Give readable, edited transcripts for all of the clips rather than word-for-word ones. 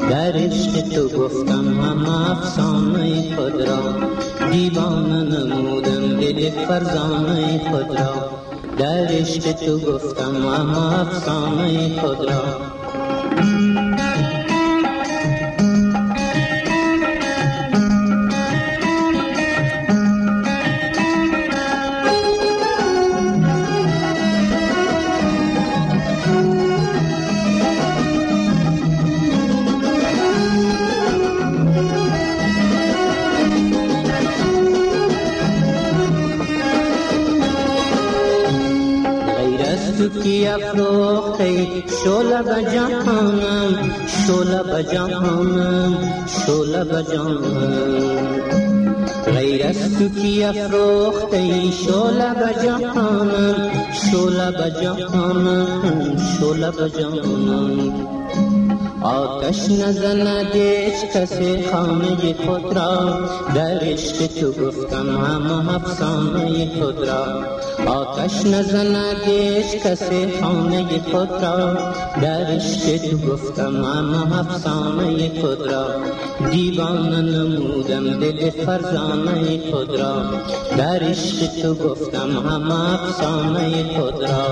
در عشق تو گفتم هم افسانه خود را، دیوانه نمودم دل فرزانه خود را. در عشق تو گفتم هم افسانه خود را. تو کی افروخته شعله بجهانم، شعله بجهانم، شعله بجهانم. غیر از تو کی افروخته شعله بجهانم، شعله بجهانم، شعله بجهانم. آتش نزند هیچ کسی خانه خود را، در عشق تو گفتم هم افسانه خود را. آتش نزند هیچ کسی خانه خود را، در عشق تو گفتم هم افسانه خود را. دیوانه نمودم دل فرزانه خود را، در عشق تو گفتم هم افسانه خود را.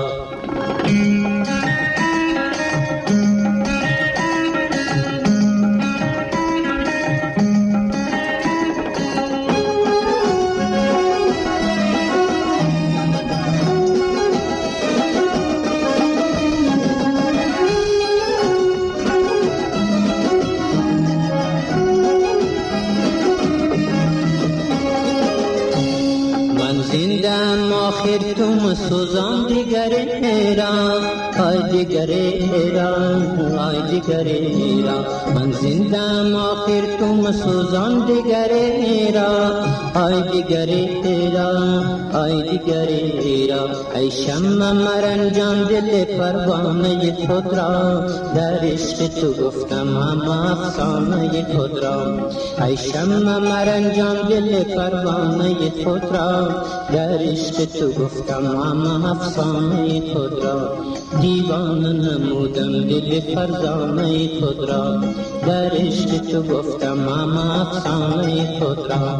زندم آخر تو مسوزان دیگر ایران، آی دیگر ایران، آی دیگر ایران. من زندم آخر تو مسوزان دیگر ایران، آی دیگر ایران، آی دیگر ایران. ای شمع مرنجان دل پروانه خود را، در عشق تو گفتم هم افسانه خود را. ای شمع مرنجان دل پروانه خود را، در عشق تو گفتم هم افسانه خود را. دیوانه نمودم دل فرزانه خود را، در عشق تو گفتم هم افسانه خود را.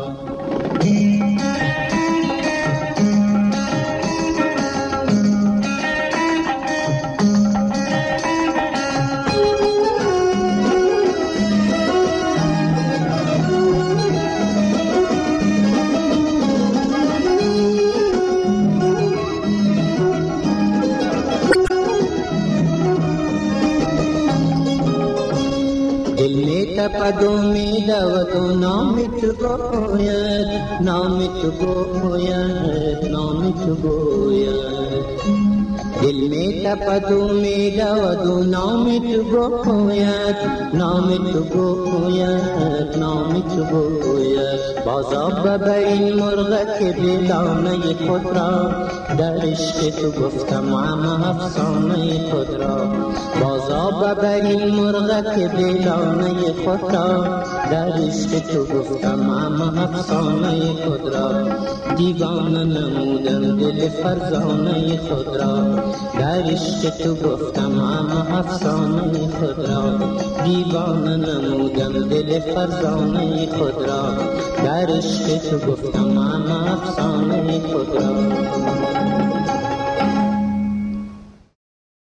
دل میں تپد امید و نام تو گوید، نام تو گوید، نام تو گوید. دل میں تپد امید و نام تو گوید، نام تو گوید، نام تو گوید. بازا ببر این مرغ که به دانه خود را، در عشق تو گفتم هم افسانه خود را. بازا ببر این مرغ که به دانه خود را، در عشق تو گفتم هم افسانه خود را. دیوانه نمودم دل فرزانه خود را، در عشق تو گفتم هم افسانه خود را. دیوانه نمودم دل فرزانه خود را، در عشق تو گفتم هم افسانه خود را.